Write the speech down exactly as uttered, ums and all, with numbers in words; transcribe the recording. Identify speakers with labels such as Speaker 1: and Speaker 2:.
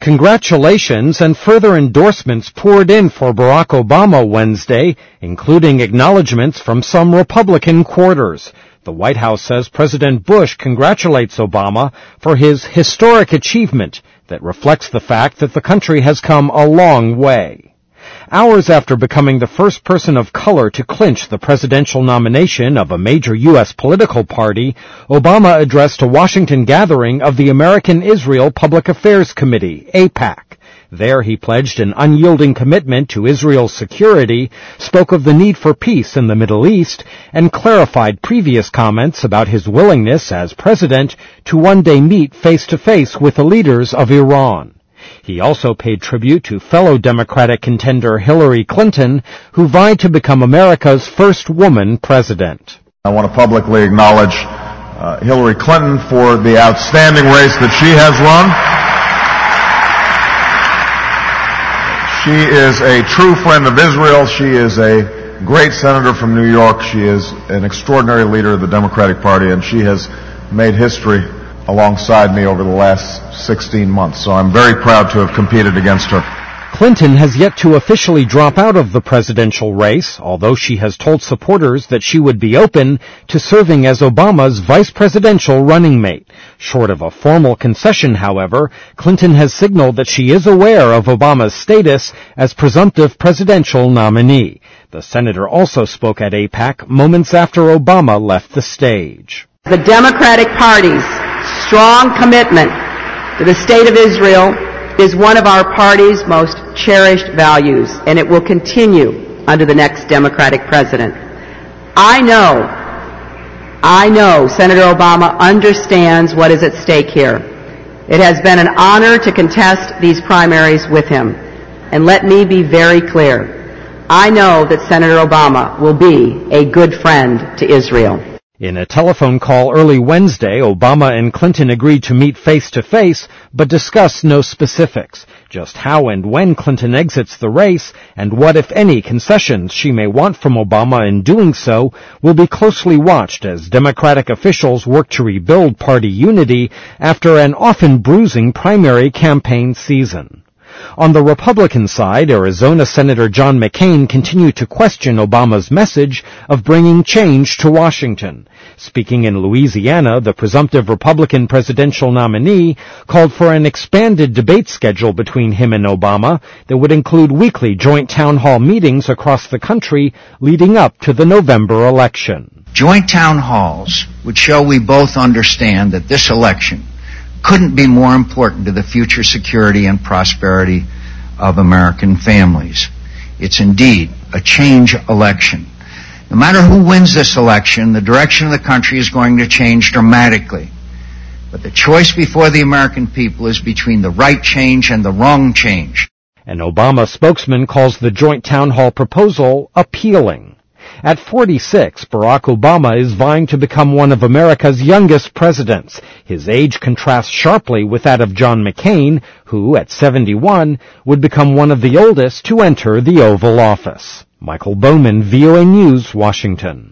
Speaker 1: Congratulations and further endorsements poured in for Barack Obama Wednesday, including acknowledgments from some Republican quarters. The White House says President Bush congratulates Obama for his historic achievement that reflects the fact that the country has come a long way. Hours after becoming the first person of color to clinch the presidential nomination of a major U S political party, Obama addressed a Washington gathering of the American Israel Public Affairs Committee, AIPAC. There he pledged an unyielding commitment to Israel's security, spoke of the need for peace in the Middle East, and clarified previous comments about his willingness as president to one day meet face-to-face with the leaders of Iran. He also paid tribute to fellow Democratic contender Hillary Clinton, who vied to become America's first woman president.
Speaker 2: I want to publicly acknowledge uh, Hillary Clinton for the outstanding race that she has run. She is a true friend of Israel. She is a great senator from New York. She is an extraordinary leader of the Democratic Party, and she has made history alongside me over the last sixteen months, so I'm very proud to have competed against her.
Speaker 1: Clinton has yet to officially drop out of the presidential race, although she has told supporters that she would be open to serving as Obama's vice presidential running mate. Short of a formal concession, however, Clinton has signaled that she is aware of Obama's status as presumptive presidential nominee. The senator also spoke at AIPAC moments after Obama left the stage.
Speaker 3: The Democratic Party's strong commitment to the State of Israel is one of our party's most cherished values, and it will continue under the next Democratic president. I know, I know Senator Obama understands what is at stake here. It has been an honor to contest these primaries with him. And let me be very clear. I know that Senator Obama will be a good friend to Israel.
Speaker 1: In a telephone call early Wednesday, Obama and Clinton agreed to meet face-to-face, but discussed no specifics. Just how and when Clinton exits the race, and what, if any, concessions she may want from Obama in doing so, will be closely watched as Democratic officials work to rebuild party unity after an often bruising primary campaign season. On the Republican side, Arizona Senator John McCain continued to question Obama's message of bringing change to Washington. Speaking in Louisiana, the presumptive Republican presidential nominee called for an expanded debate schedule between him and Obama that would include weekly joint town hall meetings across the country leading up to the November election.
Speaker 4: Joint town halls would show we both understand that this election couldn't be more important to the future security and prosperity of American families. It's indeed a change election. No matter who wins this election, the direction of the country is going to change dramatically. But the choice before the American people is between the right change and the wrong change.
Speaker 1: An Obama spokesman calls the joint town hall proposal appealing. At forty-six, Barack Obama is vying to become one of America's youngest presidents. His age contrasts sharply with that of John McCain, who, at seventy-one, would become one of the oldest to enter the Oval Office. Michael Bowman, V O A News, Washington.